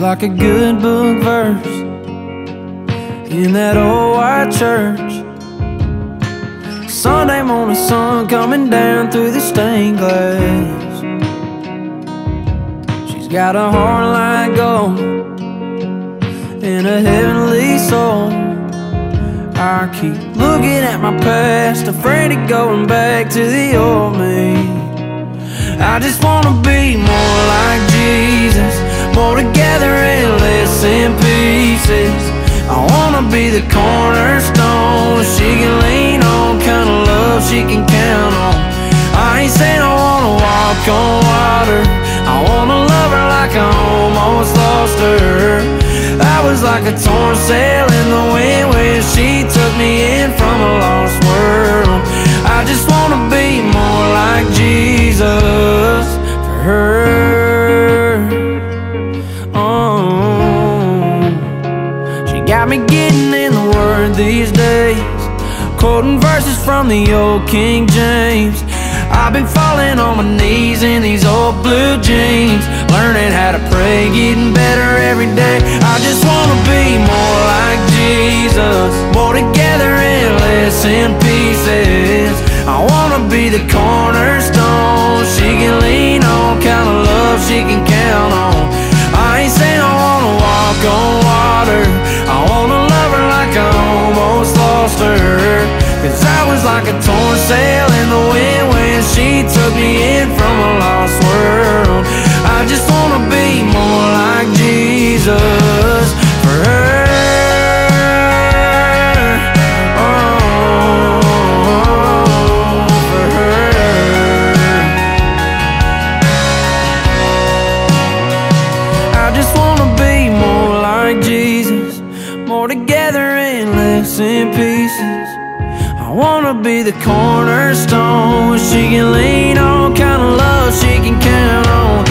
like a good book verse in that old white church. Sunday morning sun coming down through the stained glass. She's got a heart like gold and a heavenly soul. I keep looking at my past, afraid of going back to the old me. I just wanna be more like Jesus, more together and less in pieces. I wanna be the cornerstone she can lean on, kind of love she can count on. I ain't saying I wanna walk on water, I wanna love her like I almost lost her. I was like a torn sail in the wind when she took me in from a lost world. I just wanna be more like Jesus for her. Oh, she got me getting in the Word these days, quoting verses from the old King James. I've been falling on my knees in these old blue jeans, learning how to pray, getting better every day. I just wanna be more like Jesus, more together and less in pieces. I wanna be the cornerstone she can lean on, kind of love she can count on. I ain't saying I wanna walk on water, I wanna love her like I almost lost her. Cause I was like a torn sail in the wind when she took me in from a lost world. I just wanna be more like Jesus for her. More together and less in pieces. I wanna be the cornerstone she can lean on, kind of love she can count on.